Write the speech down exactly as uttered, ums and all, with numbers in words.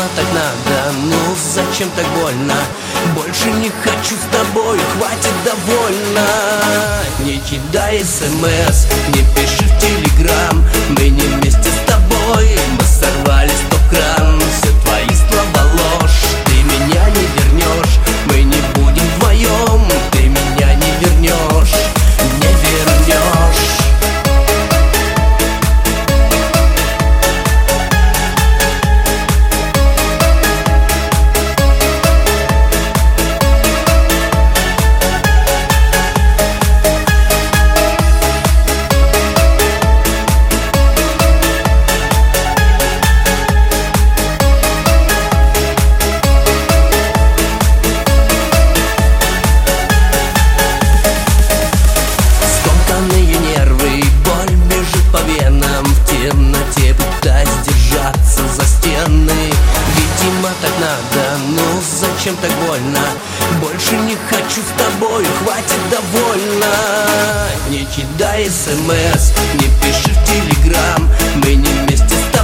так надо, ну зачем так больно? Больше не хочу с тобой, хватит, довольно. Не кидай смс, не пиши в телеграм. Мы не вместе с тобой, мы сорвали стоп-кран. Все твои слова ложь, ты меня не вернешь. Мы не будем вдвоем, ты меня не вернешь, не вернешь. Видимо, так надо, ну зачем так больно? Больше не хочу с тобой, хватит, довольно. Не кидай смс, не пиши в телеграм. Мы не вместе с тобой.